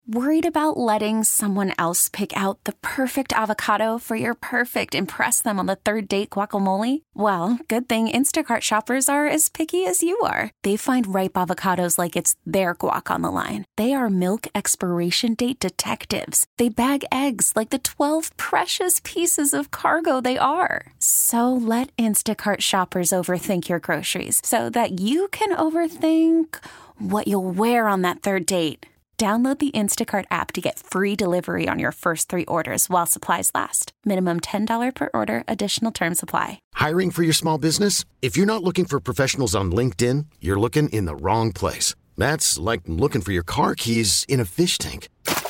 Worried about letting someone else pick out the perfect avocado for your perfect impress them on the third date guacamole? Well, good thing Instacart shoppers are as picky as you are. They find ripe avocados like it's their guac on the line. They are milk expiration date detectives. They bag eggs like the 12 precious pieces of cargo they are. So let Instacart shoppers overthink your groceries so that you can overthink what you'll wear on that third date. Download the Instacart app to get free delivery on your first 3 orders while supplies last. Minimum $10 per order. Additional terms apply. Hiring for your small business? If you're not looking for professionals on LinkedIn, you're looking in the wrong place. That's like looking for your car keys in a fish tank.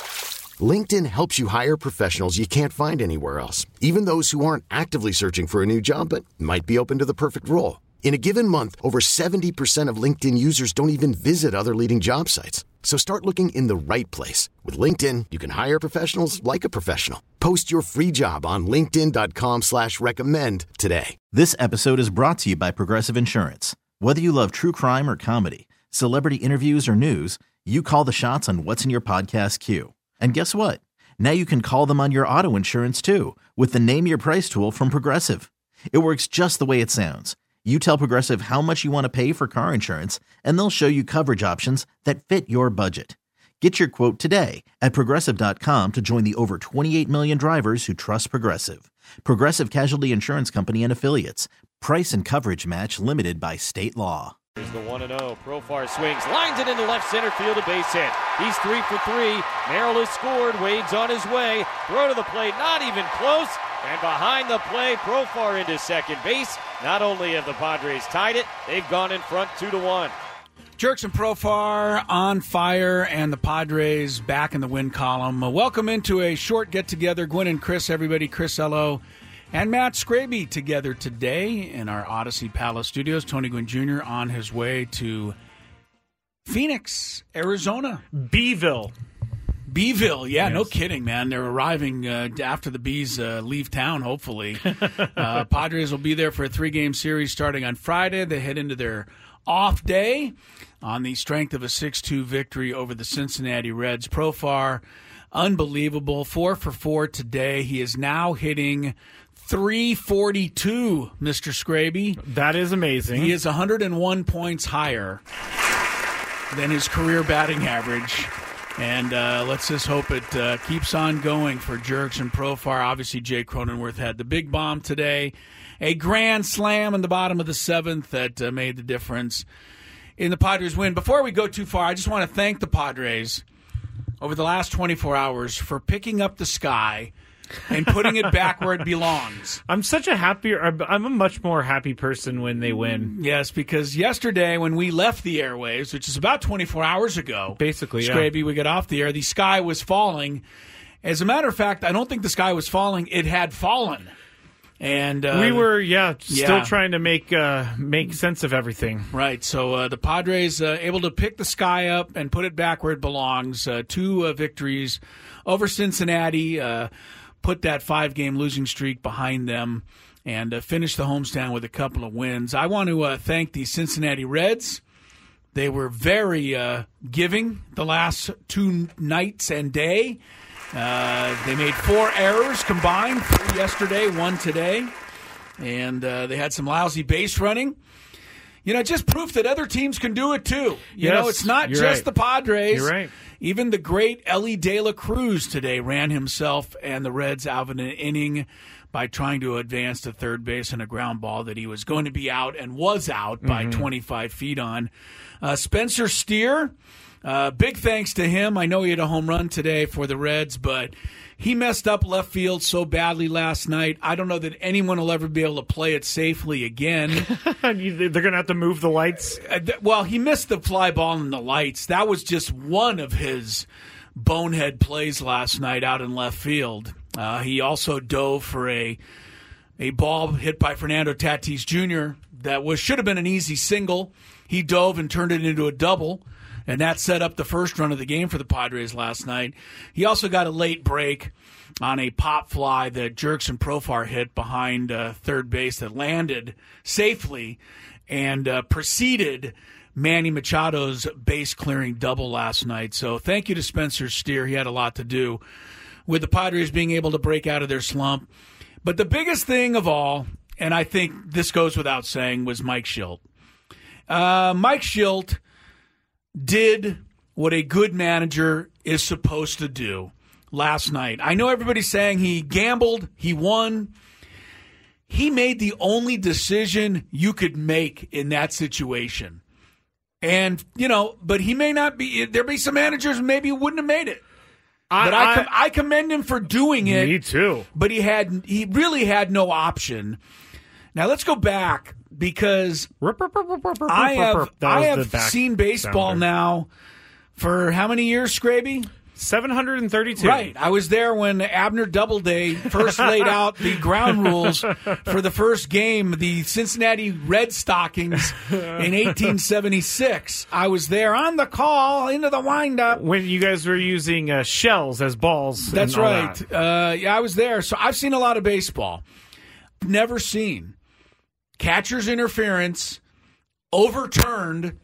LinkedIn helps you hire professionals you can't find anywhere else, even those who aren't actively searching for a new job but might be open to the perfect role. In a given month, over 70% of LinkedIn users don't even visit other leading job sites. So start looking in the right place. With LinkedIn, you can hire professionals like a professional. Post your free job on linkedin.com/recommend today. This episode is brought to you by Progressive Insurance. Whether you love true crime or comedy, celebrity interviews or news, you call the shots on what's in your podcast queue. And guess what? Now you can call them on your auto insurance too with the Name Your Price tool from Progressive. It works just the way it sounds. You tell Progressive how much you want to pay for car insurance, and they'll show you coverage options that fit your budget. Get your quote today at Progressive.com to join the over 28 million drivers who trust Progressive. Progressive Casualty Insurance Company and Affiliates. Price and coverage match limited by state law. Here's the 1-0. Profar swings, lines it into left center field, a base hit. He's 3 for 3. Merrill has scored. Wade's on his way. Throw to the plate, not even close. And behind the play, Profar into second base. Not only have the Padres tied it, they've gone in front 2-1. Jerks and Profar on fire, and the Padres back in the win column. Welcome into a short get-together. Gwen and Chris, everybody. Chris Ello and Matt Scraby together today in our Odyssey Palace studios. Tony Gwynn Jr. on his way to Phoenix, Arizona. Beeville, yeah, yes. No kidding, man. They're arriving after the Bees leave town, hopefully. Padres will be there for a 3-game series starting on Friday. They head into their off day on the strength of a 6-2 victory over the Cincinnati Reds. Profar, unbelievable, 4 for 4 today. He is now hitting .342, Mr. Scraby. That is amazing. He is 101 points higher than his career batting average. And let's just hope it keeps on going for Jerks and Profar. Obviously, Jay Cronenworth had the big bomb today. A grand slam in the bottom of the 7th that made the difference in the Padres win. Before we go too far, I just want to thank the Padres over the last 24 hours for picking up the sky and putting it back where it belongs. I'm a much more happy person when they win. Yes, because yesterday when we left the airwaves, which is about 24 hours ago, basically, Scraby, we got off the air, the sky was falling. As a matter of fact, I don't think the sky was falling. It had fallen. And we were, still trying to make sense of everything. Right. So the Padres able to pick the sky up and put it back where it belongs. 2 victories over Cincinnati, put that 5-game losing streak behind them, and finish the homestand with a couple of wins. I want to thank the Cincinnati Reds. They were very giving the last 2 nights and day. They made 4 errors combined, 3 yesterday, 1 today, and they had some lousy base running. Just proof that other teams can do it too. It's not just the Padres. You're right. Even the great Ellie De La Cruz today ran himself and the Reds out of an inning by trying to advance to third base in a ground ball that he was going to be out and was out by 25 feet on. Spencer Steer, big thanks to him. I know he had a home run today for the Reds, but he messed up left field so badly last night. I don't know that anyone will ever be able to play it safely again. They're going to have to move the lights? Well, he missed the fly ball in the lights. That was just one of his bonehead plays last night out in left field. He also dove for a ball hit by Fernando Tatis Jr. that should have been an easy single. He dove and turned it into a double, and that set up the first run of the game for the Padres last night. He also got a late break on a pop fly that Jerks and Profar hit behind third base that landed safely and preceded Manny Machado's base-clearing double last night. So thank you to Spencer Steer. He had a lot to do with the Padres being able to break out of their slump. But the biggest thing of all, and I think this goes without saying, was Mike Shildt. Mike Shildt did what a good manager is supposed to do last night. I know everybody's saying he gambled, he won. He made the only decision you could make in that situation. And, but he may not be, there'll be some managers maybe who wouldn't have made it. But I commend him for doing it. Me too. But he really had no option. Now let's go back because I have seen baseball now for how many years, Scraby? 732. Right. I was there when Abner Doubleday first laid out the ground rules for the first game, the Cincinnati Red Stockings in 1876. I was there on the call into the windup. When you guys were using shells as balls. That's right. I was there. So I've seen a lot of baseball. Never seen catcher's interference overturned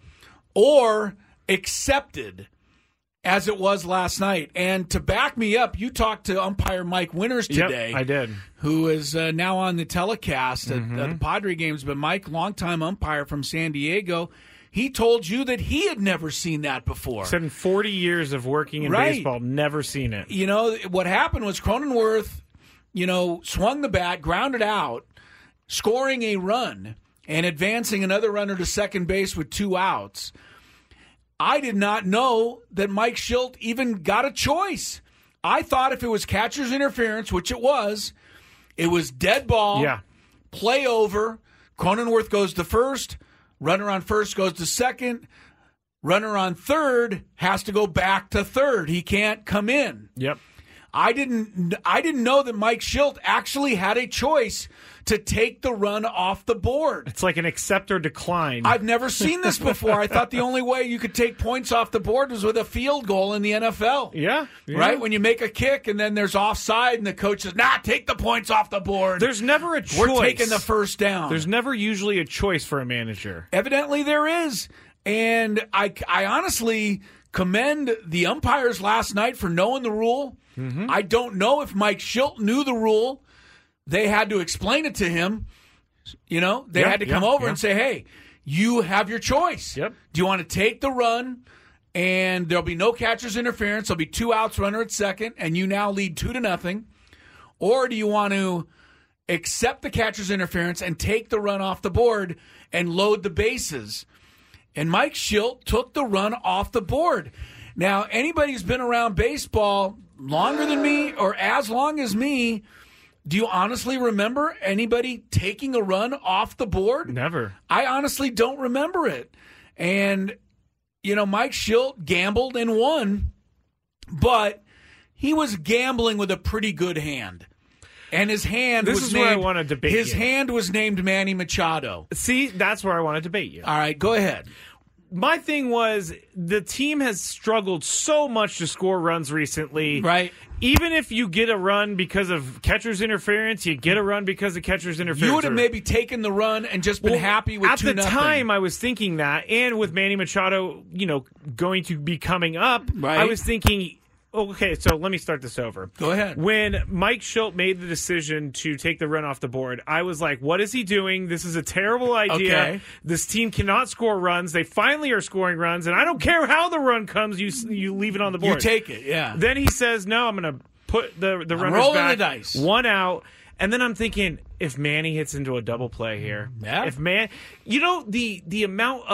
or accepted as it was last night. And to back me up, you talked to umpire Mike Winters today. Yep, I did. Who is now on the telecast at the Padre games. But Mike, longtime umpire from San Diego, he told you that he had never seen that before. Said in 40 years of working in baseball, never seen it. What happened was Cronenworth, swung the bat, grounded out, scoring a run, and advancing another runner to second base with 2 outs. I did not know that Mike Shildt even got a choice. I thought if it was catcher's interference, which it was dead ball, play over, Cronenworth goes to first, runner on first goes to second, runner on third has to go back to third. He can't come in. Yep. I didn't know that Mike Shildt actually had a choice to take the run off the board. It's like an accept or decline. I've never seen this before. I thought the only way you could take points off the board was with a field goal in the NFL. Yeah. Right? When you make a kick and then there's offside and the coach says, take the points off the board. There's never a choice. We're taking the first down. There's never usually a choice for a manager. Evidently there is. And I honestly commend the umpires last night for knowing the rule. Mm-hmm. I don't know if Mike Shildt knew the rule. They had to explain it to him. They had to come over and say, hey, you have your choice. Yep. Do you want to take the run and there'll be no catcher's interference? There'll be 2 outs, runner at second, and you now lead 2-0. Or do you want to accept the catcher's interference and take the run off the board and load the bases? And Mike Shildt took the run off the board. Now, anybody who's been around baseball longer than me or as long as me, do you honestly remember anybody taking a run off the board? Never. I honestly don't remember it. And, Mike Shildt gambled and won, but he was gambling with a pretty good hand. And his hand where I want to debate his you. hand was named Manny Machado. See, that's where I want to debate you. All right, go ahead. My thing was the team has struggled so much to score runs recently. Right. Even if you get a run because of catcher's interference, you get a run because of catcher's interference. You would have maybe taken the run and just been happy with 2-0. At the time, I was thinking that. And with Manny Machado, going to be coming up, right. I was thinking, okay, so let me start this over. Go ahead. When Mike Shildt made the decision to take the run off the board, I was like, what is he doing? This is a terrible idea. Okay. This team cannot score runs. They finally are scoring runs, and I don't care how the run comes, you leave it on the board. You take it, yeah. Then he says, no, I'm going to put the runners rolling back. The dice. 1 out. And then I'm thinking, if Manny hits into a double play here, if the amount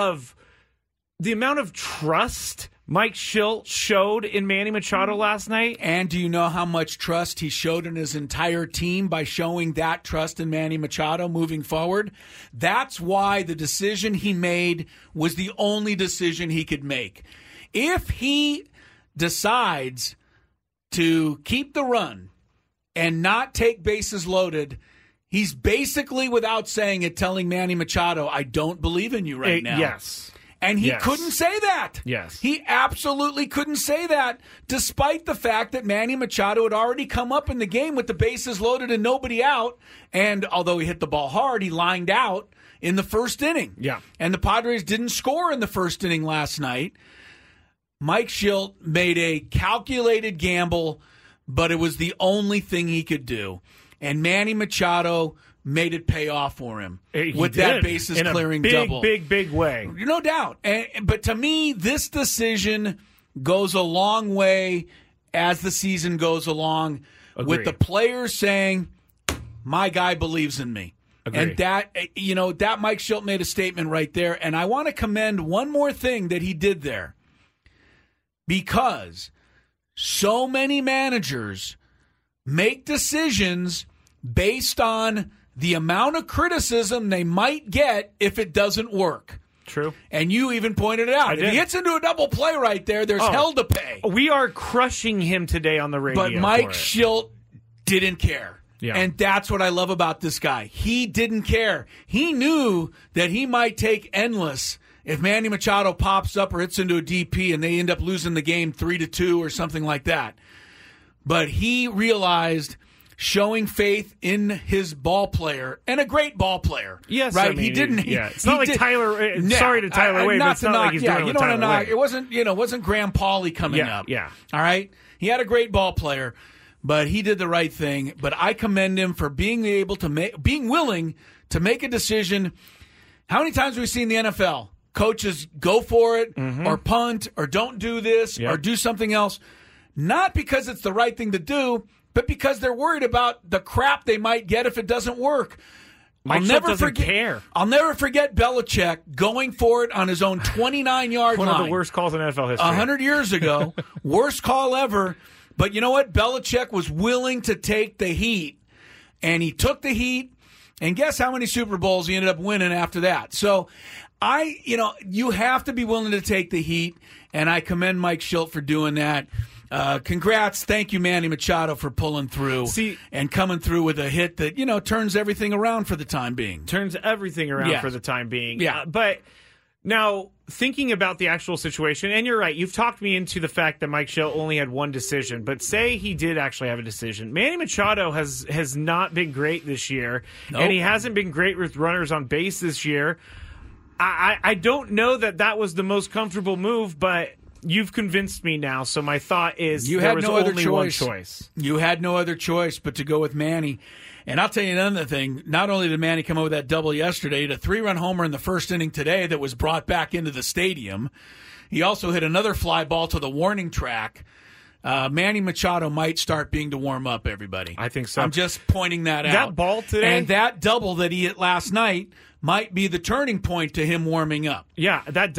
of trust Mike Shildt showed in Manny Machado last night. And do you know how much trust he showed in his entire team by showing that trust in Manny Machado moving forward? That's why the decision he made was the only decision he could make. If he decides to keep the run and not take bases loaded, he's basically, without saying it, telling Manny Machado, I don't believe in you right now. Yes. And he couldn't say that. Yes. He absolutely couldn't say that, despite the fact that Manny Machado had already come up in the game with the bases loaded and nobody out. And although he hit the ball hard, he lined out in the first inning. Yeah. And the Padres didn't score in the first inning last night. Mike Shildt made a calculated gamble, but it was the only thing he could do. And Manny Machado made it pay off for him with that bases clearing double. Big way. No doubt. But to me, this decision goes a long way as the season goes along. Agreed. With the players saying, my guy believes in me. Agreed. And that Mike Shildt made a statement right there. And I want to commend one more thing that he did there. Because so many managers make decisions based on the amount of criticism they might get if it doesn't work. True. And you even pointed it out. If he hits into a double play right there, there's hell to pay. We are crushing him today on the radio. But Mike Shildt didn't care. Yeah. And that's what I love about this guy. He didn't care. He knew that he might take endless if Manny Machado pops up or hits into a DP and they end up losing the game 3-2 or something like that. But he realized showing faith in his ball player, and a great ball player. Yes, right. I mean, He didn't. It's not like Tyler. Sorry to Tyler Wade, but it's not like he's doing it with Tyler Wade. It wasn't Graham Pauley coming up. Yeah. All right. He had a great ball player, but he did the right thing. But I commend him for being willing to make a decision. How many times have we seen the NFL? Coaches go for it or punt or don't do this or do something else. Not because it's the right thing to do, but because they're worried about the crap they might get if it doesn't work. I'll never forget Belichick going for it on his own 29-yard line. One of the worst calls in NFL history. 100 years ago. Worst call ever. But you know what? Belichick was willing to take the heat, and he took the heat, and guess how many Super Bowls he ended up winning after that? So you have to be willing to take the heat, and I commend Mike Shildt for doing that. Congrats. Thank you, Manny Machado, for pulling through and coming through with a hit that, turns everything around for the time being. Turns everything around for the time being. Yeah. But now, thinking about the actual situation, and you're right, you've talked me into the fact that Mike Shildt only had one decision, but say he did actually have a decision. Manny Machado has not been great this year, and he hasn't been great with runners on base this year. I don't know that was the most comfortable move, but you've convinced me now, so my thought is there was only one choice. You had no other choice but to go with Manny. And I'll tell you another thing. Not only did Manny come up with that double yesterday, he had a 3-run homer in the first inning today that was brought back into the stadium. He also hit another fly ball to the warning track. Manny Machado might start being to warm up, everybody. I think so. I'm just pointing that out. That ball today. And that double that he hit last night might be the turning point to him warming up. Yeah, that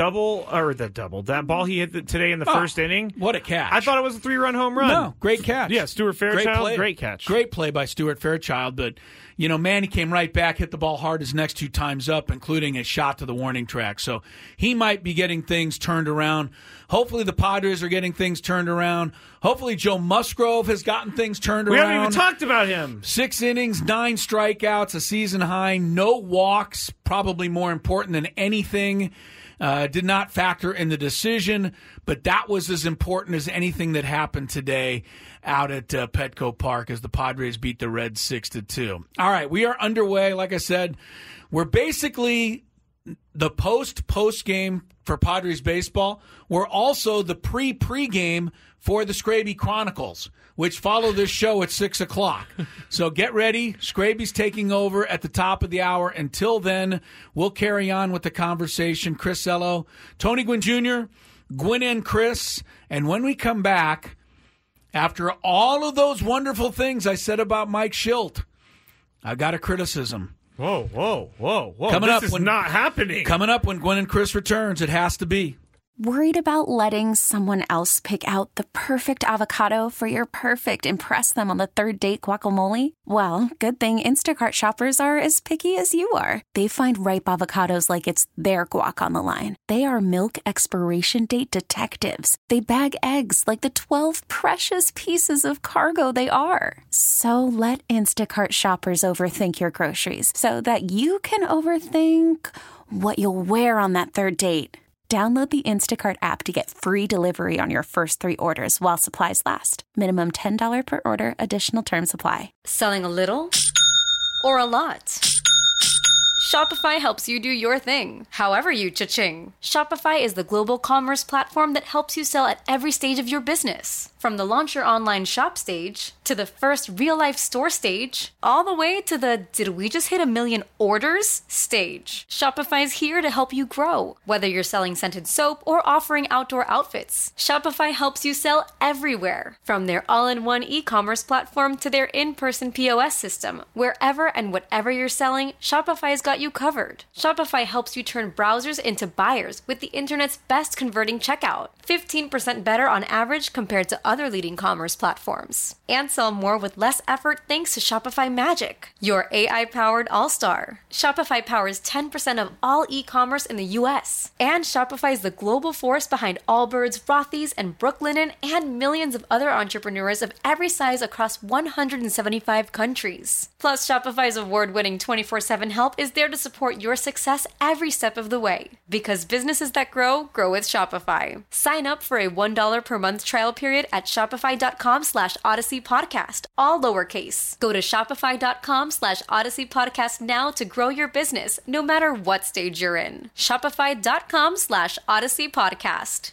ball he hit today in the first inning. What a catch. I thought it was a 3-run home run. No, great catch. Yeah, Stuart Fairchild, great catch. Great play by Stuart Fairchild, but Manny came right back, hit the ball hard his next 2 times up, including a shot to the warning track. So he might be getting things turned around. Hopefully the Padres are getting things turned around. Hopefully Joe Musgrove has gotten things turned around. We haven't even talked about him. 6 innings, 9 strikeouts, a season high, no walks, probably more important than anything. Did not factor in the decision, but that was as important as anything that happened today out at Petco Park as the Padres beat the Reds 6-2. All right, we are underway. Like I said, we're basically the post game for Padres baseball. We're also the pre-game for the Scraby Chronicles, which follow this show at 6 o'clock. So get ready. Scraby's taking over at the top of the hour. Until then, we'll carry on with the conversation. Chris Ello, Tony Gwynn Jr., Gwynn and Chris. And when we come back, after all of those wonderful things I said about Mike Shildt, I got a criticism. Whoa. This is not happening. Coming up when Gwynn and Chris returns, it has to be. Worried about letting someone else pick out the perfect avocado for your perfect impress them on the third date guacamole? Well, good thing Instacart shoppers are as picky as you are. They find ripe avocados like it's their guac on the line. They are milk expiration date detectives. They bag eggs like the 12 precious pieces of cargo they are. So let Instacart shoppers overthink your groceries so that you can overthink what you'll wear on that third date. Download the Instacart app to get free delivery on your first 3 orders while supplies last. Minimum $10 per order. Additional terms apply. Selling a little or a lot? Shopify helps you do your thing, however you cha-ching. Shopify is the global commerce platform that helps you sell at every stage of your business. From the launch your online shop stage, to the first real-life store stage, all the way to the did we just hit 1 million orders stage. Shopify is here to help you grow. Whether you're selling scented soap or offering outdoor outfits, Shopify helps you sell everywhere. From their all-in-one e-commerce platform to their in-person POS system, wherever and whatever you're selling, Shopify's got you covered. Shopify helps you turn browsers into buyers with the internet's best converting checkout. 15% better on average compared to other leading commerce platforms. And sell more with less effort thanks to Shopify Magic, your AI-powered all-star. Shopify powers 10% of all e-commerce in the U.S. And Shopify is the global force behind Allbirds, Rothy's, and Brooklinen, and millions of other entrepreneurs of every size across 175 countries. Plus, Shopify's award-winning 24/7 help is there to support your success every step of the way. Because businesses that grow, grow with Shopify. Sign up for a $1 per month trial period at shopify.com/Odyssey Podcast, all lowercase. Go to shopify.com/Odyssey Podcast now to grow your business, no matter what stage you're in. Shopify.com/Odyssey Podcast.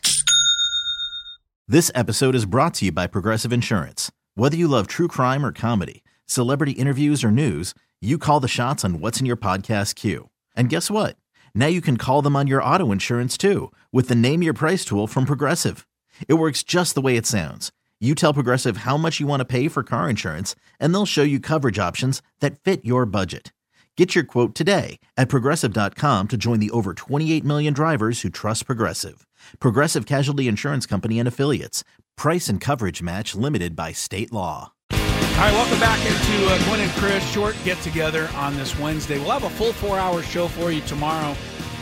This episode is brought to you by Progressive Insurance. Whether you love true crime or comedy, celebrity interviews or news, you call the shots on what's in your podcast queue. And guess what? Now you can call them on your auto insurance too with the Name Your Price tool from Progressive. It works just the way it sounds. You tell Progressive how much you want to pay for car insurance, and they'll show you coverage options that fit your budget. Get your quote today at Progressive.com to join the over 28 million drivers who trust Progressive. Progressive Casualty Insurance Company and Affiliates. Price and coverage match limited by state law. All right, welcome back into Gwen and Chris short get-together on this Wednesday. We'll have a full 4-hour show for you tomorrow,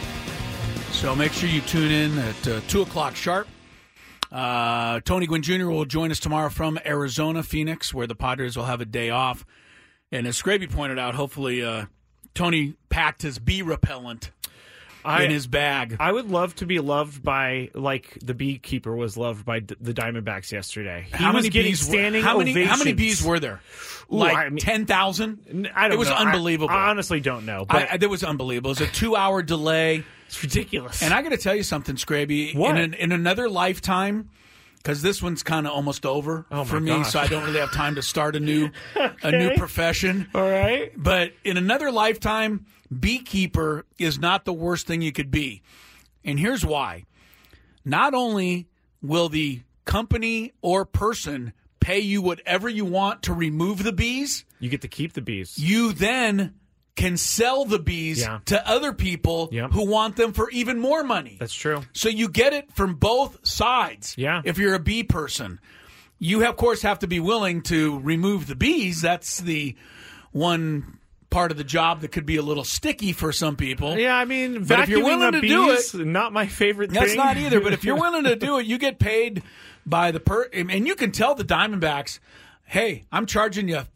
so make sure you tune in at 2 o'clock sharp. Tony Gwynn Jr. will join us tomorrow from Arizona, Phoenix, where the Padres will have a day off. And as Scraby pointed out, hopefully Tony packed his bee repellent in his bag. I would love to be loved by, like the beekeeper was loved by the Diamondbacks yesterday. How many bees were there? Like 10,000? I don't know. It was unbelievable. I honestly don't know. But it was unbelievable. It was a 2-hour delay. It's ridiculous. And I got to tell you something, Scraby. What? In another lifetime, because this one's kind of almost over for me, gosh. so I don't really have time to start a new profession. All right. But in another lifetime, beekeeper is not the worst thing you could be. And here's why. Not only will the company or person pay you whatever you want to remove the bees, You get to keep the bees. you then can sell the bees to other people who want them for even more money. That's true. So you get it from both sides. Yeah. If you're a bee person, you of course have to be willing to remove the bees. That's the one part of the job that could be a little sticky for some people. Yeah, I mean, but if you're willing to do it, not my favorite thing. That's not either. But if you're willing to do it, you get paid by the and you can tell the Diamondbacks, hey, I'm charging you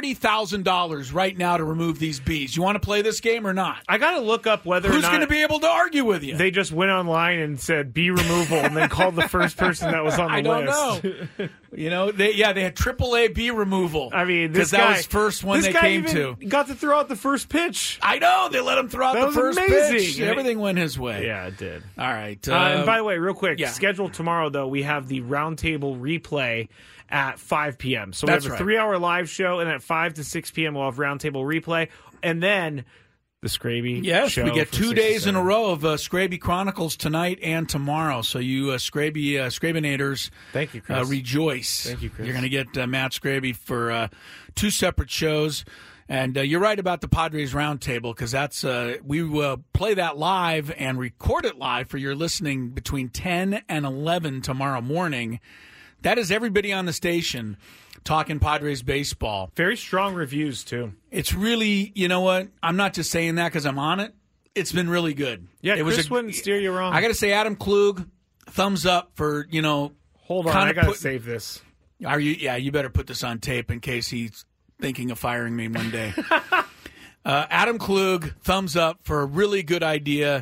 $40,000 right now to remove these bees. You want to play this game or not? I got to look up whether Who's or not going to be able to argue with you? They just went online and said bee removal and then called the first person that was on the I don't list. know. You know, they had AAA bee removal. I mean, because that was the first one they came to. Got to throw out the first pitch. I know. They let him throw out That the first was amazing. pitch. Everything went his way. Yeah, it did. All right. And by the way, real quick, scheduled tomorrow, though, we have the roundtable replay at 5 p.m. So we have a 3-hour live show, and at 5 to 6 p.m. we'll have roundtable replay. And then the Scraby show. We get 2 days in a row of Scraby Chronicles tonight and tomorrow. So you Scrabinators, thank you, Chris. Rejoice. Thank you, Chris. You're going to get Matt Scraby for 2 separate shows. And you're right about the Padres Roundtable, because that's we will play that live and record it live for your listening between 10 and 11 tomorrow morning. That is everybody on the station talking Padres baseball. Very strong reviews, too. It's really, you know what? I'm not just saying that because I'm on it. It's been really good. Yeah, Chris wouldn't steer you wrong. I got to say, Adam Klug, thumbs up for, Hold on, I got to save this. Are you? Yeah, you better put this on tape in case he's thinking of firing me one day. Adam Klug, thumbs up for a really good idea.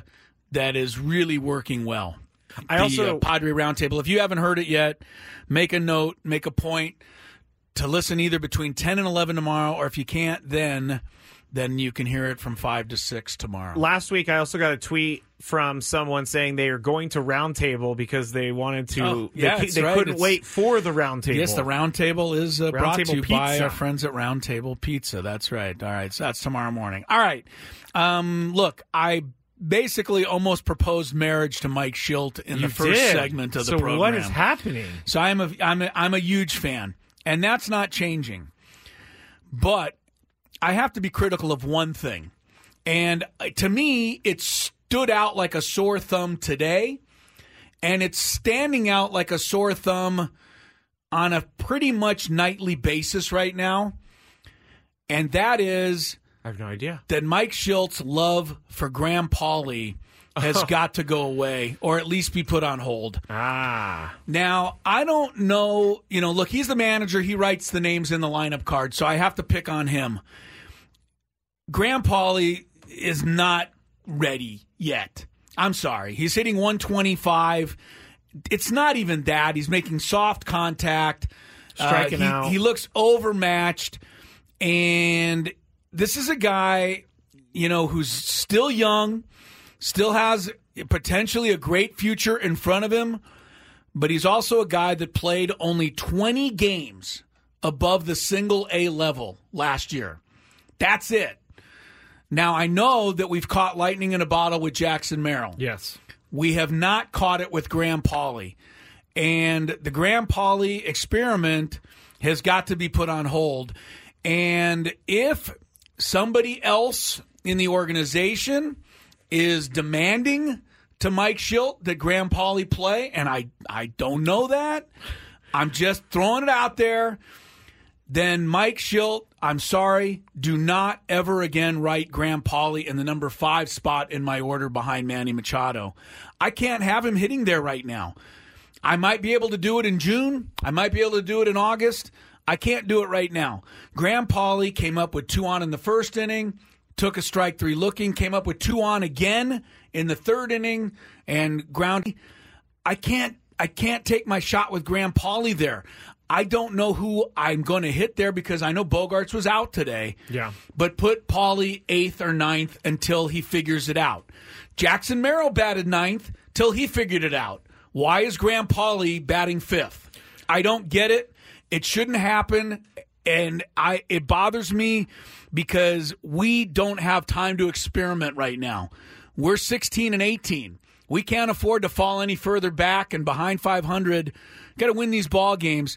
that is really working well. I also Padre Roundtable. If you haven't heard it yet, make a note, make a point to listen either between 10 and 11 tomorrow, or if you can't, then you can hear it from 5 to 6 tomorrow. Last week, I also got a tweet from someone saying they are going to Roundtable because they wanted to. They couldn't wait for the Roundtable. Yes, the Roundtable is brought to you Pizza. by our friends at Roundtable Pizza. That's right. All right, so that's tomorrow morning. All right. Look, I basically almost proposed marriage to Mike Shildt in the first segment of the program. So what is happening? So I'm a huge fan, and that's not changing. But I have to be critical of one thing. And to me, it stood out like a sore thumb today, and it's standing out like a sore thumb on a pretty much nightly basis right now. And that is, I have no idea, that Mike Shilt's love for Graham Pauley has got to go away, or at least be put on hold. Now, I don't know. Look, he's the manager. He writes the names in the lineup card, so I have to pick on him. Graham Pauley is not ready yet. I'm sorry. He's hitting 125. It's not even that. He's making soft contact. Striking out. He looks overmatched. And this is a guy, who's still young, still has potentially a great future in front of him, but he's also a guy that played only 20 games above the single A level last year. That's it. Now, I know that we've caught lightning in a bottle with Jackson Merrill. Yes. We have not caught it with Graham Pauley. And the Graham Pauley experiment has got to be put on hold. And if somebody else in the organization is demanding to Mike Shildt that Graham Pauley play, and I don't know that, I'm just throwing it out there, then Mike Shildt, I'm sorry, do not ever again write Graham Pauley in the number 5 spot in my order behind Manny Machado. I can't have him hitting there right now. I might be able to do it in June. I might be able to do it in August. I can't do it right now. Graham Pauley came up with 2 on in the first inning, took a strike 3 looking, came up with 2 on again in the third inning, and ground. I can't take my shot with Graham Pauley there. I don't know who I'm going to hit there because I know Bogarts was out today. Yeah. But put Pauley 8th or 9th until he figures it out. Jackson Merrill batted 9th till he figured it out. Why is Graham Pauley batting 5th? I don't get it. It shouldn't happen, and it bothers me because we don't have time to experiment right now. We're 16 and 18. We can't afford to fall any further back and behind 500. Got to win these ball games.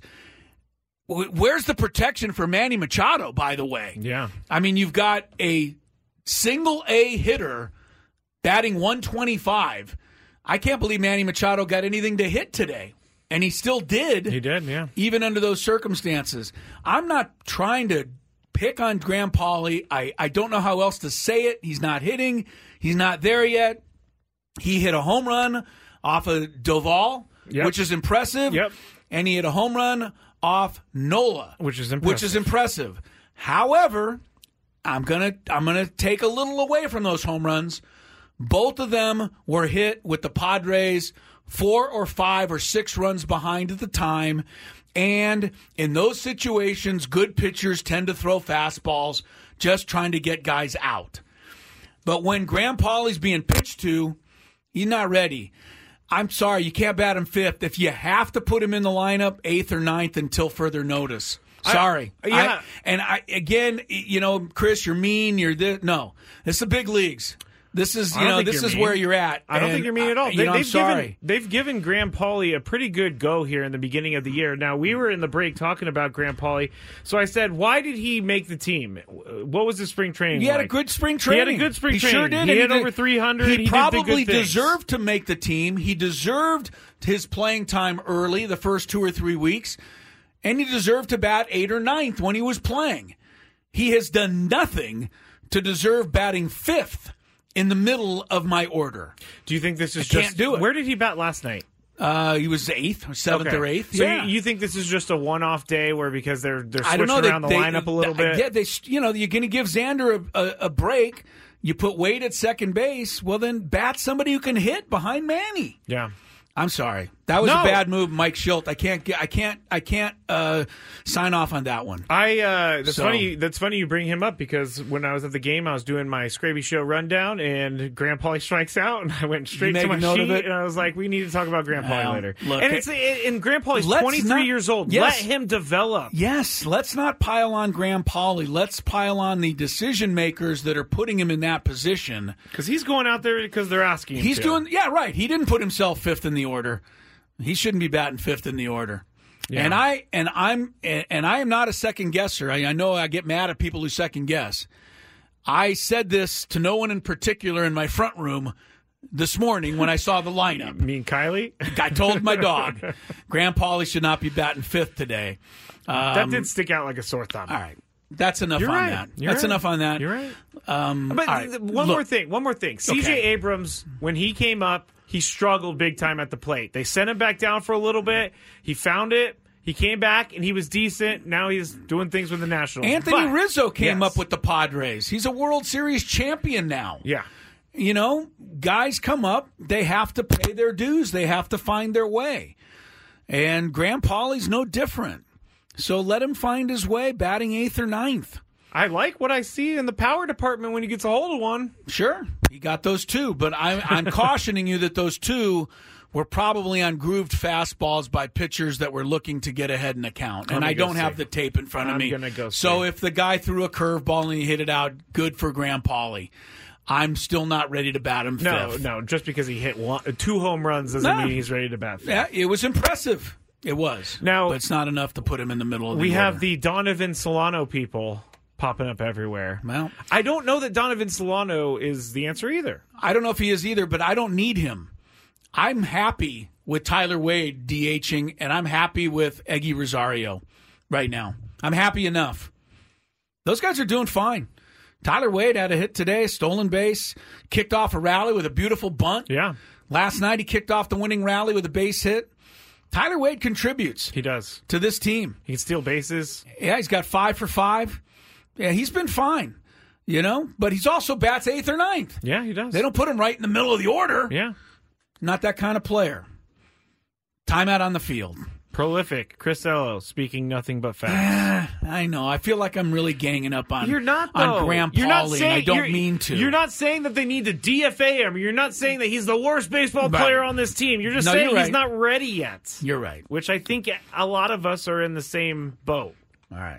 Where's the protection for Manny Machado, by the way? Yeah. I mean, you've got a single A hitter batting 125. I can't believe Manny Machado got anything to hit today. And he still did. He did, yeah. Even under those circumstances. I'm not trying to pick on Graham Pauley. I don't know how else to say it. He's not hitting. He's not there yet. He hit a home run off of Doval, which is impressive. Yep. And he hit a home run off Nola, which is impressive. However, I'm gonna take a little away from those home runs. Both of them were hit with the Padres 4 or 5 or 6 runs behind at the time. And in those situations, good pitchers tend to throw fastballs just trying to get guys out. But when Graham Pauley's being pitched to, he's not ready. I'm sorry, you can't bat him 5th. If you have to put him in the lineup, 8th or 9th until further notice. Sorry. Again, Chris, you're mean. No, it's the big leagues. This is, this is where you're at. I don't think you're mean at all. I'm sorry. They've given Graham Pauley a pretty good go here in the beginning of the year. Now, we were in the break talking about Graham Pauley. So I said, why did he make the team? What was his spring training He had a good spring training. He had a good spring training. Sure did. He hit over 300. He probably deserved to make the team. He deserved his playing time early, the first 2 or 3 weeks. And he deserved to bat 8th or 9th when he was playing. He has done nothing to deserve batting 5th. In the middle of my order. Do you think this is can't do it. Where did he bat last night? He was 8th or 7th or 8th. So yeah. you think this is just a one-off day where because they're switching around the lineup a little bit? Yeah, you're going to give Xander a break. You put Wade at second base, well, then bat somebody who can hit behind Manny. Yeah. I'm sorry. That was a bad move, Mike Schilt. I can't sign off on that one. Funny. That's funny you bring him up, because when I was at the game, I was doing my Scraby Show rundown, and Graham Pauly strikes out, and I went straight to my sheet, and I was like, "We need to talk about Graham Pauly later." Look, and Graham Pauly's 23 years old. Yes, let him develop. Yes, let's not pile on Graham Pauly. Let's pile on the decision makers that are putting him in that position, because he's going out there because they're asking him. He's doing right. He didn't put himself fifth in the order. He shouldn't be batting fifth in the order. Yeah. And I am not a second guesser. I know I get mad at people who second guess. I said this to no one in particular in my front room this morning when I saw the lineup. Me and Kylie? I told my dog, Graham Pauly should not be batting fifth today. That did stick out like a sore thumb. All right. That's enough You're on right. that. You're That's right. enough on that. You're right. But right. One more thing. C.J. Abrams, when he came up, he struggled big time at the plate. They sent him back down for a little bit. He found it. He came back, and he was decent. Now he's doing things with the Nationals. Anthony Rizzo came up with the Padres. He's a World Series champion now. Yeah. You know, guys come up. They have to pay their dues. They have to find their way. And Graham Pauly's no different. So let him find his way, batting 8th or 9th. I like what I see in the power department when he gets a hold of one. Sure, he got those two, but I'm cautioning you that those two were probably on grooved fastballs by pitchers that were looking to get ahead in a count. And I don't have the tape in front of me. So if the guy threw a curveball and he hit it out, good for Graham Pauly. I'm still not ready to bat him fifth. No, just because he hit 2 home runs doesn't mean he's ready to bat fifth. Yeah, it was impressive. It was. Now, but it's not enough to put him in the middle of the order. We have the Donovan Solano people popping up everywhere. Well, I don't know that Donovan Solano is the answer either. I don't know if he is either, but I don't need him. I'm happy with Tyler Wade DHing, and I'm happy with Eggy Rosario right now. I'm happy enough. Those guys are doing fine. Tyler Wade had a hit today, stolen base, kicked off a rally with a beautiful bunt. Yeah. Last night he kicked off the winning rally with a base hit. Tyler Wade contributes. He does. To this team. He can steal bases. Yeah, he's got 5 for 5. Yeah, he's been fine, you know, but he's also bats 8th or 9th. Yeah, he does. They don't put him right in the middle of the order. Yeah. Not that kind of player. Timeout on the field. Prolific. Chris Ello speaking nothing but facts. I know. I feel like I'm really ganging up on You're not, though. on Graham Pauly, and I don't mean to. You're not saying that they need to DFA him. You're not saying that he's the worst baseball player on this team. You're just saying he's not ready yet. You're right. Which I think a lot of us are in the same boat. All right.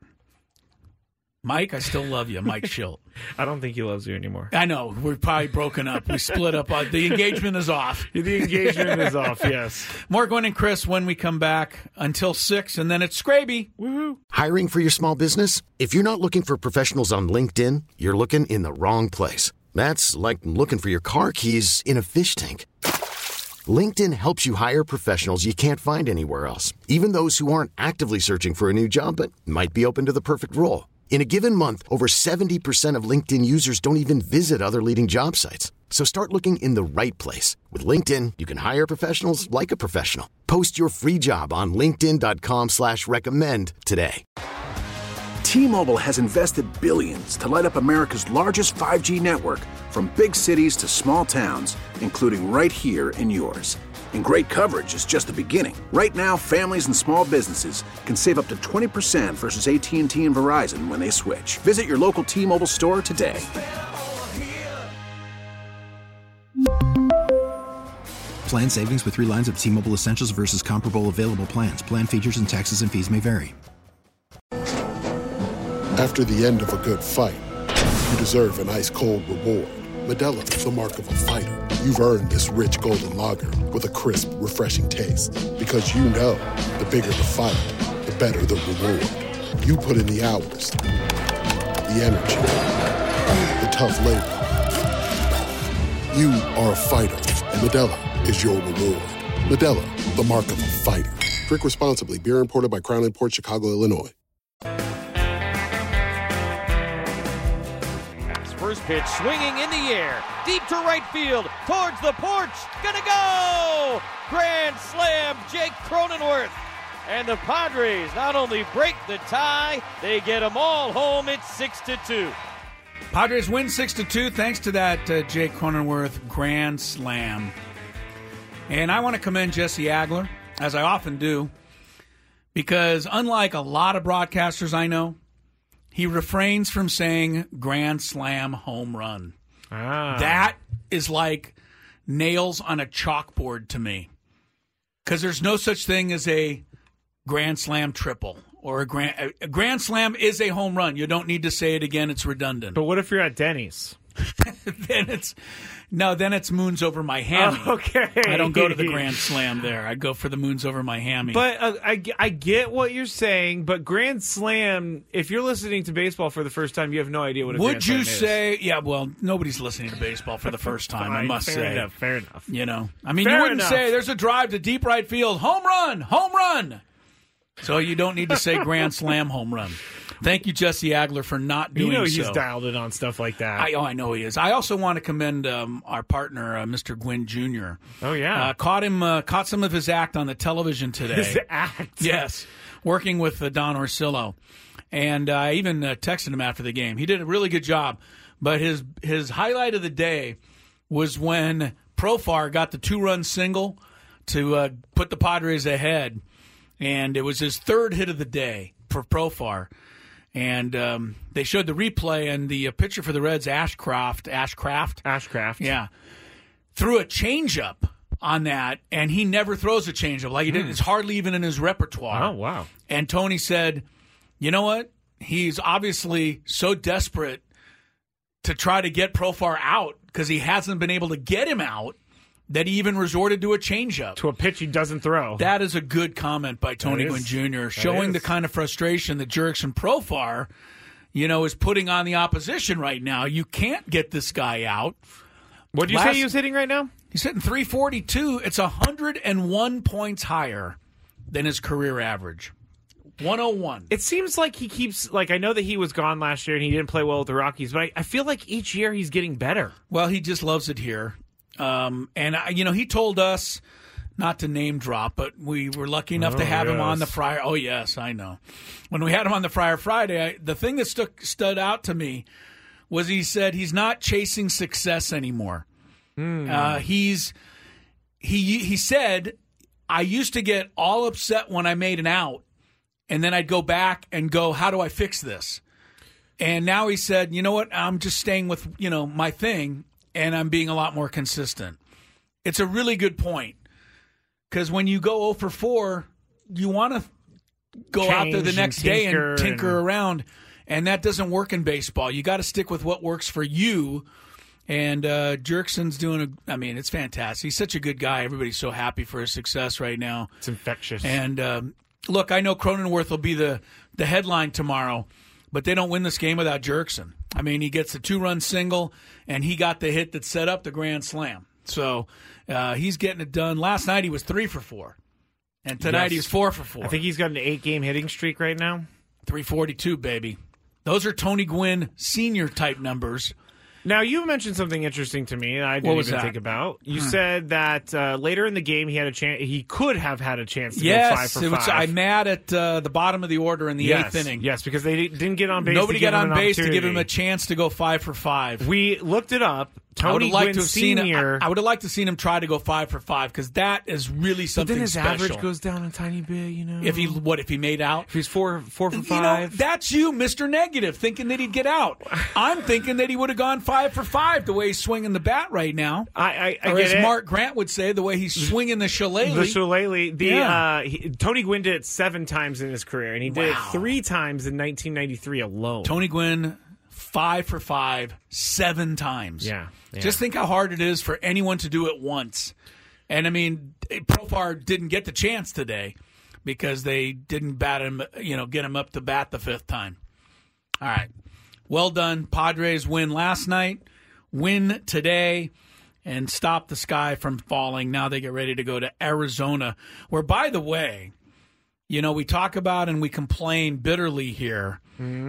Mike, I still love you, Mike Schilt. I don't think he loves you anymore. I know. We're probably broken up. We split up. The engagement is off. The engagement is off, yes. More Gwen and Chris when we come back until 6, and then it's Scraby. Woohoo. Hiring for your small business? If you're not looking for professionals on LinkedIn, you're looking in the wrong place. That's like looking for your car keys in a fish tank. LinkedIn helps you hire professionals you can't find anywhere else, even those who aren't actively searching for a new job but might be open to the perfect role. In a given month, over 70% of LinkedIn users don't even visit other leading job sites. So start looking in the right place. With LinkedIn, you can hire professionals like a professional. Post your free job on linkedin.com/recommend today. T-Mobile has invested billions to light up America's largest 5G network, from big cities to small towns, including right here in yours. And great coverage is just the beginning. Right now, families and small businesses can save up to 20% versus AT&T and Verizon when they switch. Visit your local T-Mobile store today. Plan savings with 3 lines of T-Mobile Essentials versus comparable available plans. Plan features and taxes and fees may vary. After the end of a good fight, you deserve an ice-cold reward. Modelo is the mark of a fighter. You've earned this rich golden lager with a crisp, refreshing taste. Because you know, the bigger the fight, the better the reward. You put in the hours, the energy, the tough labor. You are a fighter, and Modelo is your reward. Modelo, the mark of a fighter. Drink responsibly. Beer imported by Crown Imports, Chicago, Illinois. First pitch swinging in the air, deep to right field, towards the porch, gonna go! Grand slam, Jake Cronenworth. And the Padres not only break the tie, they get them all home. It's 6-2. Padres win 6-2 thanks to that Jake Cronenworth grand slam. And I want to commend Jesse Agler, as I often do, because unlike a lot of broadcasters I know, he refrains from saying grand slam home run. That is like nails on a chalkboard to me, because there's no such thing as a grand slam triple. Or a grand slam is a home run. You don't need to say it again. It's redundant. But what if you're at Denny's? then it's moons over my hammy. Oh, okay. I don't go to the grand slam there. I go for the moons over my hammy. But I get what you're saying. But grand slam, if you're listening to baseball for the first time, you have no idea what a grand slam is. Would you say? Yeah. Well, nobody's listening to baseball for the first time. I must say. Fair enough. You know, I mean, you wouldn't say there's a drive to deep right field, home run, home run. So you don't need to say grand slam home run. Thank you, Jesse Agler, for not doing so. He's dialed in on stuff like that. I know he is. I also want to commend our partner, Mr. Gwynn Jr. Oh, yeah. Caught some of his act on the television today. His act? Yes. Working with Don Orsillo. And I even texted him after the game. He did a really good job. But his highlight of the day was when Profar got the 2-run single to put the Padres ahead. And it was his third hit of the day for Profar. And they showed the replay, and the pitcher for the Reds, Ashcraft. Yeah. Threw a changeup on that, and he never throws a changeup. Like he did. It's hardly even in his repertoire. Oh, wow. And Tony said, you know what? He's obviously so desperate to try to get Profar out because he hasn't been able to get him out, that he even resorted to a changeup. To a pitch he doesn't throw. That is a good comment by Tony Gwynn Jr., showing the kind of frustration that Jurickson Profar, is putting on the opposition right now. You can't get this guy out. What did you say he was hitting right now? He's hitting 342. It's 101 points higher than his career average. 101. It seems like he keeps, I know that he was gone last year and he didn't play well with the Rockies, but I feel like each year he's getting better. Well, he just loves it here. He told us not to name drop, but we were lucky enough to have him on the Friar. Oh, yes, I know. When we had him on the Friar Friday, the thing that stood out to me was he said he's not chasing success anymore. He said, I used to get all upset when I made an out, and then I'd go back and go, how do I fix this? And now he said, you know what, I'm just staying with, my thing. And I'm being a lot more consistent. It's a really good point. Because when you go 0 for 4, you want to go out there the next day and tinker around. And that doesn't work in baseball. You got to stick with what works for you. And Jurickson's doing it's fantastic. He's such a good guy. Everybody's so happy for his success right now. It's infectious. And look, I know Cronenworth will be the headline tomorrow. But they don't win this game without Jurickson. I mean, he gets a 2-run single, and he got the hit that set up the grand slam. So he's getting it done. Last night he was 3 for 4, and tonight he's 4 for 4. I think he's got an 8-game hitting streak right now. 342, baby. Those are Tony Gwynn senior type numbers. Now, you mentioned something interesting to me that I didn't even think about. You said that later in the game he could have had a chance to go 5 for 5. I'm mad at the bottom of the order in the 8th inning. Yes, because they didn't get on base. Nobody got on base to give him a chance to go 5 for 5. We looked it up. Tony Gwynn Sr. I would have liked to have seen him try to go 5 for 5 because that is really something special. But then his average goes down a tiny bit, If he made out? If he's 4 for 5. That's you, Mr. Negative, thinking that he'd get out. I'm thinking that he would have gone 5 for 5 the way he's swinging the bat right now. Or as Mark Grant would say, the way he's swinging the shillelagh. The shillelagh. Tony Gwynn did it 7 times in his career, and he did it 3 times in 1993 alone. Tony Gwynn, 5 for 5, 7 times. Yeah. Just think how hard it is for anyone to do it once. And, Profar didn't get the chance today because they didn't bat him, get him up to bat the 5th time. All right. Well done. Padres win last night, win today, and stop the sky from falling. Now they get ready to go to Arizona, where, by the way, we talk about and we complain bitterly here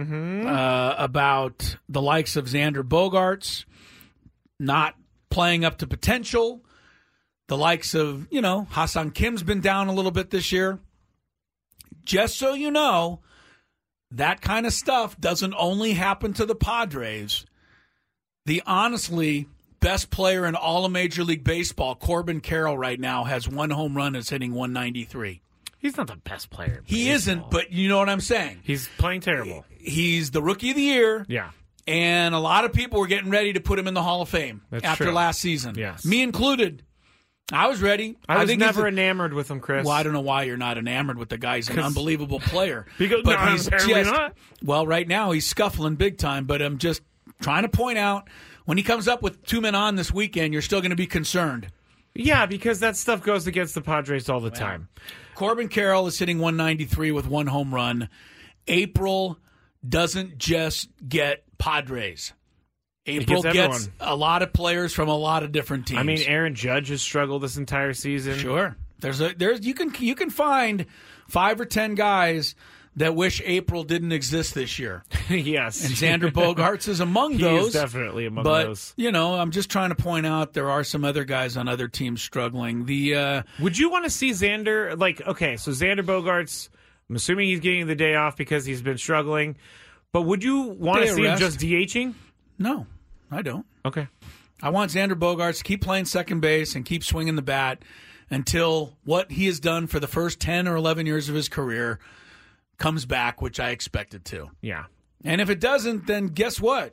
about the likes of Xander Bogaerts not playing up to potential. The likes of, Ha-Seong Kim's been down a little bit this year. Just so you know, that kind of stuff doesn't only happen to the Padres. the honestly best player in all of Major League Baseball, Corbin Carroll, right now has 1 home run, is hitting 193. He's not the best player. He isn't, but you know what I'm saying. He's playing terrible. He's the Rookie of the Year. Yeah. And a lot of people were getting ready to put him in the Hall of Fame after last season. Yes. Me included. I was ready. I was never enamored with him, Chris. Well, I don't know why you're not enamored with the guy. He's an unbelievable player. He's apparently not. Well, right now he's scuffling big time, but I'm just trying to point out, when he comes up with 2 men on this weekend, you're still going to be concerned. Yeah, because that stuff goes against the Padres all the time. Corbin Carroll is hitting 193 with 1 home run. April doesn't just get Padres. April gets a lot of players from a lot of different teams. I mean, Aaron Judge has struggled this entire season. Sure. You can find 5 or 10 guys that wish April didn't exist this year. Yes. And Xander Bogaerts is among those. He's definitely among those. But, I'm just trying to point out there are some other guys on other teams struggling. Would you want to see Xander, so Xander Bogaerts, I'm assuming he's getting the day off because he's been struggling, but would you want to see him just DHing? No, I don't. Okay. I want Xander Bogaerts to keep playing second base and keep swinging the bat until what he has done for the first 10 or 11 years of his career comes back, which I expect it to. Yeah. And if it doesn't, then guess what?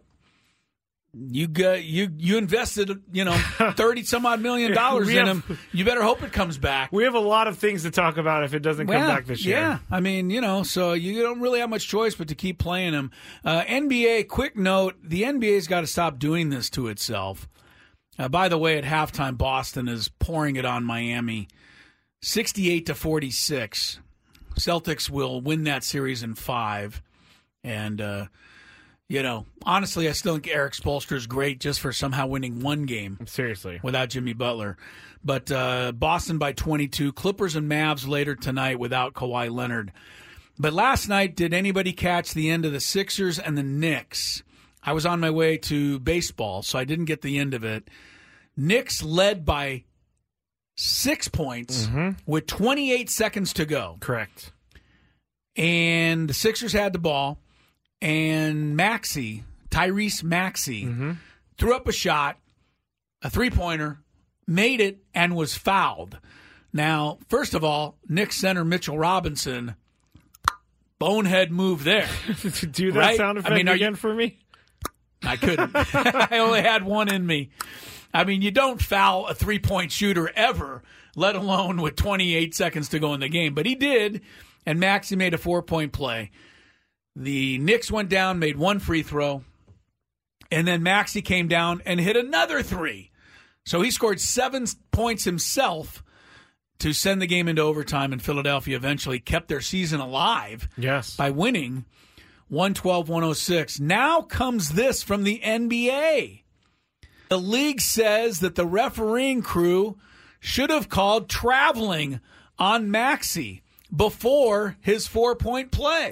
You invested, $30-some-odd million in him. You better hope it comes back. We have a lot of things to talk about if it doesn't come back this year. Yeah, I mean, so you don't really have much choice but to keep playing him. NBA, quick note, the NBA's got to stop doing this to itself. By the way, at halftime, Boston is pouring it on Miami, 68-46. Celtics will win that series in 5. And, honestly, I still think Eric Spoelstra is great just for somehow winning 1 game. Seriously. Without Jimmy Butler. But Boston by 22. Clippers and Mavs later tonight without Kawhi Leonard. But last night, did anybody catch the end of the Sixers and the Knicks? I was on my way to baseball, so I didn't get the end of it. Knicks led by 6 points with 28 seconds to go. Correct. And the Sixers had the ball, and Tyrese Maxey, threw up a shot, a three-pointer, made it, and was fouled. Now, first of all, Knicks center Mitchell Robinson, bonehead move there. Do that sound effect again for me? I couldn't. I only had one in me. I mean, you don't foul a three-point shooter ever, let alone with 28 seconds to go in the game. But he did, and Maxey made a 4-point play. The Knicks went down, made 1 free throw, and then Maxey came down and hit another 3. So he scored 7 points himself to send the game into overtime, and Philadelphia eventually kept their season alive by winning 112-106. Now comes this from the NBA. The league says that the refereeing crew should have called traveling on Maxey before his 4-point play.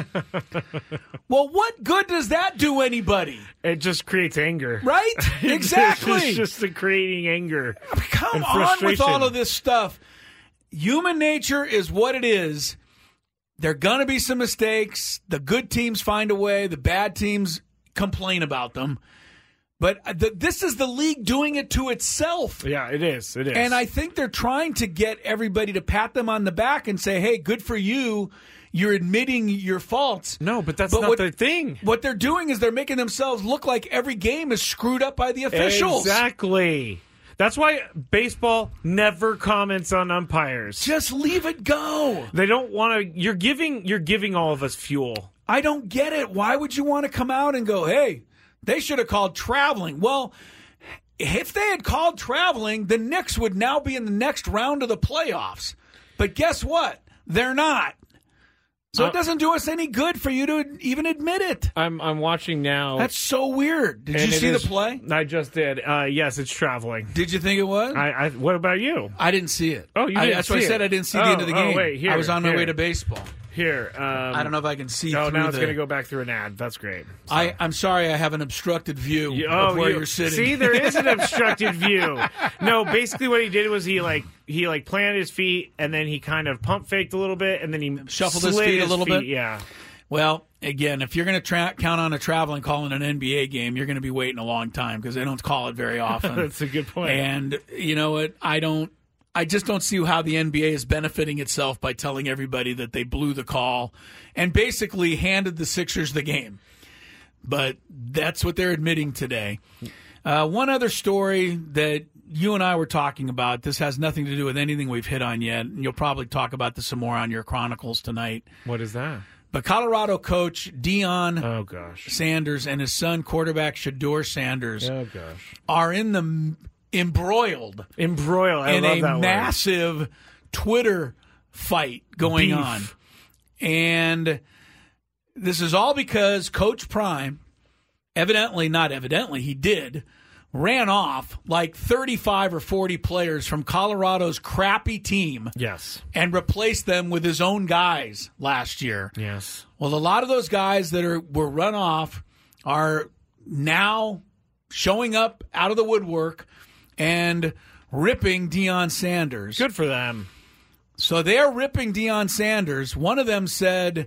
Well, what good does that do anybody? It just creates anger. Right? Exactly. It's just creating anger. Come on with all of this stuff. Human nature is what it is. There are going to be some mistakes. The good teams find a way. The bad teams complain about them. But this is the league doing it to itself. Yeah, it is. It is. And I think they're trying to get everybody to pat them on the back and say, hey, good for you. You're admitting your faults. No, but that's not the thing. What they're doing is they're making themselves look like every game is screwed up by the officials. Exactly. That's why baseball never comments on umpires. Just leave it go. They don't want to. You're giving all of us fuel. I don't get it. Why would you want to come out and go, hey, they should have called traveling? Well, if they had called traveling, the Knicks would now be in the next round of the playoffs. But guess what? They're not. So it doesn't do us any good for you to even admit it. I'm watching now. That's so weird. Did you see the play? I just did. Yes, it's traveling. Did you think it was? What about you? I didn't see it. Oh, you didn't That's why I said I didn't see the end of the game. Wait, here, I was on my way to baseball. Here. I don't know if I can see through now it's going to go back through an ad. That's great. So. I'm sorry I have an obstructed view of where you're sitting. See, there is an obstructed view. No, basically what he did was he planted his feet, and then he kind of pump faked a little bit, and then he shuffled his feet a little bit. Yeah. Well, again, if you're going to count on a traveling call in an NBA game, you're going to be waiting a long time because they don't call it very often. That's a good point. And you know what? I just don't see how the NBA is benefiting itself by telling everybody that they blew the call and basically handed the Sixers the game. But that's what they're admitting today. One other story that you and I were talking about, this has nothing to do with anything we've hit on yet, and you'll probably talk about this some more on your Chronicles tonight. What is that? But Colorado coach Deion Sanders and his son, quarterback Shedeur Sanders, are in the embroiled I in love a that massive word. Twitter fight going on. And this is all because Coach Prime, he ran off like 35 or 40 players from Colorado's crappy team. Yes. And replaced them with his own guys last year. Yes. Well, a lot of those guys that were run off are now showing up out of the woodwork and ripping Deion Sanders. Good for them. So they're ripping Deion Sanders. One of them said,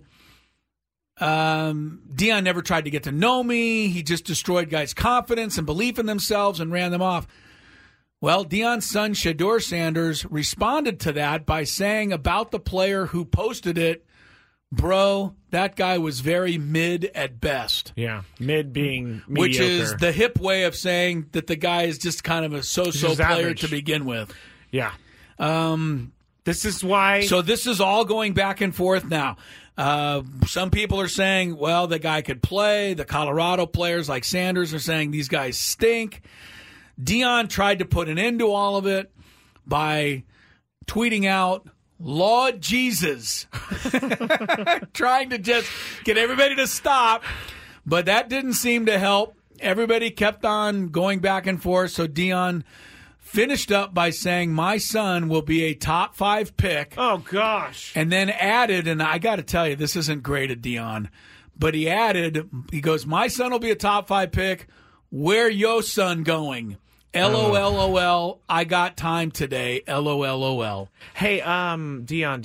Deion never tried to get to know me. He just destroyed guys' confidence and belief in themselves and ran them off. Well, Deion's son, Shedeur Sanders, responded to that by saying about the player who posted it, bro, that guy was very mid at best. Yeah, mid being mediocre. Which is the hip way of saying that the guy is just kind of a so-so player average to begin with. Yeah. This is why. So this is all going back and forth now. Some people are saying, well, the guy could play. The Colorado players like Sanders are saying these guys stink. Deion tried to put an end to all of it by tweeting out, Lord Jesus, trying to just get everybody to stop. But that didn't seem to help. Everybody kept on going back and forth. So Deion finished up by saying, my son will be a top 5 pick. Oh, gosh. And then added, and I got to tell you, this isn't great at Deion, but he added, he goes, my son will be a top 5 pick. Where your son going? LOLOL. I got time today. LOLOL. Hey, Deion.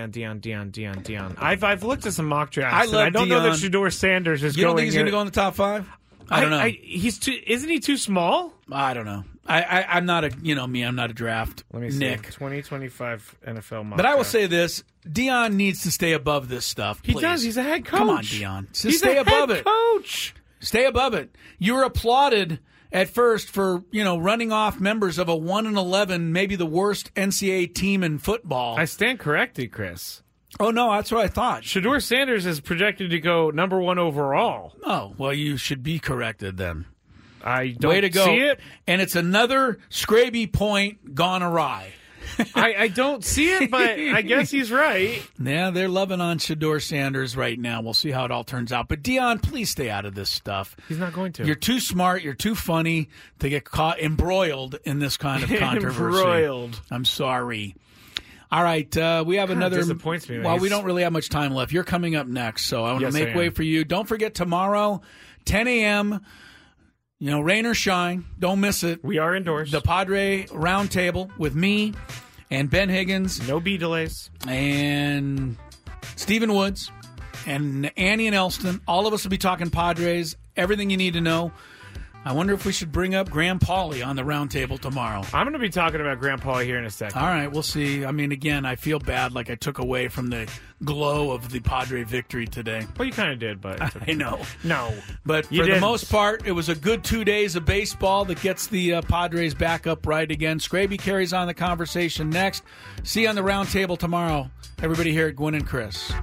I've looked at some mock drafts. I don't know that Shedeur Sanders is going. You don't think he's going to go in the top 5? I don't know. Isn't he too small? I don't know. I'm not a, I'm not a draft. Let me see. Nick. 2025 NFL mock But I will draft. say this: Deion needs to stay above this stuff. Please. He does. He's a head coach. Come on, Deion. He's stay above head it. Coach. Stay above it. You were applauded at first for running off members of a 1-11, maybe the worst NCAA team in football. I stand corrected, Chris. Oh, no, that's what I thought. Shedeur Sanders is projected to go number 1 overall. Oh, well, you should be corrected then. I don't Way to go. see it. And it's another Scraby point gone awry. I don't see it, but I guess he's right. Yeah, they're loving on Shedeur Sanders right now. We'll see how it all turns out. But, Deion, please stay out of this stuff. He's not going to. You're too smart. You're too funny to get caught embroiled in this kind of controversy. Embroiled. I'm sorry. All right, we have another. Disappoints me. Well, we don't really have much time left. You're coming up next, so I want to make way for you. Don't forget tomorrow, 10 a.m., rain or shine. Don't miss it. We are indoors. The Padre Roundtable with me and Ben Higgins. No B delays. And Stephen Woods and Annie and Elston. All of us will be talking Padres. Everything you need to know. I wonder if we should bring up Graham Pauley on the roundtable tomorrow. I'm going to be talking about Graham Pauley here in a second. All right, we'll see. I mean, again, I feel bad like I took away from the glow of the Padre victory today. Well, you kind of did, but... I know. No. But for the most part, it was a good 2 days of baseball that gets the Padres back upright again. Scraby carries on the conversation next. See you on the roundtable tomorrow. Everybody here at Gwynn and Chris.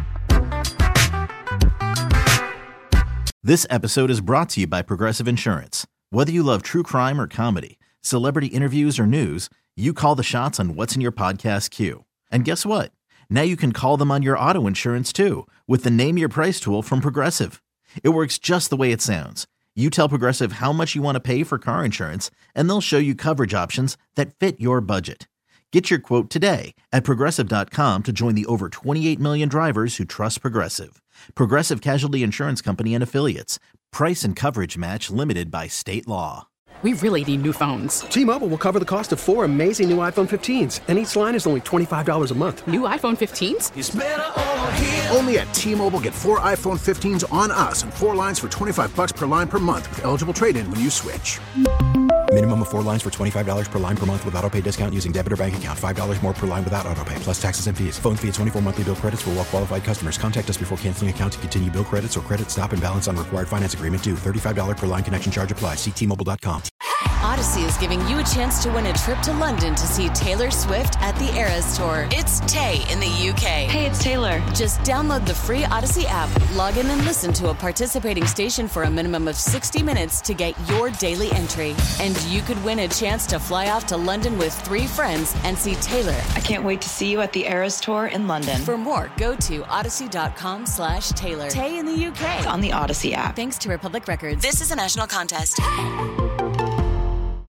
This episode is brought to you by Progressive Insurance. Whether you love true crime or comedy, celebrity interviews or news, you call the shots on what's in your podcast queue. And guess what? Now you can call them on your auto insurance too with the Name Your Price tool from Progressive. It works just the way it sounds. You tell Progressive how much you want to pay for car insurance, and they'll show you coverage options that fit your budget. Get your quote today at Progressive.com to join the over 28 million drivers who trust Progressive. Progressive Casualty Insurance Company and Affiliates. Price and coverage match limited by state law. We really need new phones. T-Mobile will cover the cost of 4 amazing new iPhone 15s, and each line is only $25 a month. New iPhone 15s? It's better over here. Only at T-Mobile, get 4 iPhone 15s on us and 4 lines for $25 per line per month with eligible trade-in when you switch. Minimum of 4 lines for $25 per line per month with autopay discount using debit or bank account. $5 more per line without autopay, plus taxes and fees. Phone fee at 24 monthly bill credits for well-qualified customers. Contact us before canceling account to continue bill credits or credit stop and balance on required finance agreement due. $35 per line connection charge applies. See T-Mobile.com. Odyssey is giving you a chance to win a trip to London to see Taylor Swift at the Eras Tour. It's Tay in the UK. Hey, it's Taylor. Just download the free Odyssey app, log in and listen to a participating station for a minimum of 60 minutes to get your daily entry. And you could win a chance to fly off to London with 3 friends and see Taylor. I can't wait to see you at the Eras Tour in London. For more, go to odyssey.com/Taylor. Tay in the UK. It's on the Odyssey app. Thanks to Republic Records. This is a national contest.